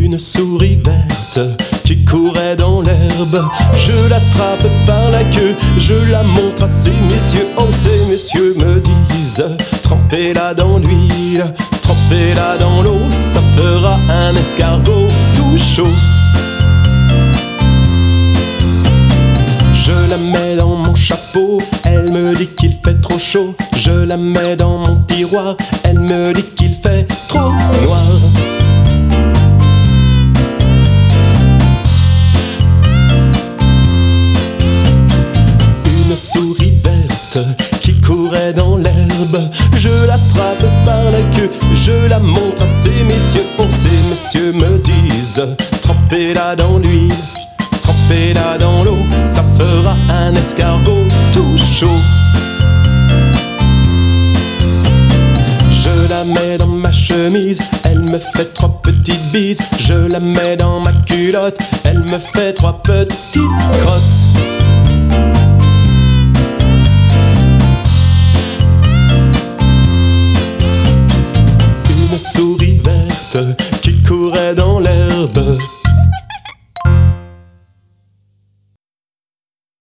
Une souris verte qui courait dans l'herbe. Je l'attrape par la queue, je la montre à ces messieurs. Oh, ces messieurs me disent: trempez-la dans l'huile, trempez-la dans l'eau, ça fera un escargot tout chaud. Je la mets dans mon chapeau, elle me dit qu'il fait trop chaud. Je la mets dans mon tiroir, elle me dit qu'il fait trop noir. Une souris verte qui courait dans l'herbe. Je l'attrape par la queue, je la montre à ces messieurs. Oh, ces messieurs me disent: trempez-la dans l'huile, trempez-la dans l'eau, ça fera un escargot tout chaud. Je la mets dans ma chemise, elle me fait 3 petites bises. Je la mets dans ma culotte, elle me fait 3 petites crottes.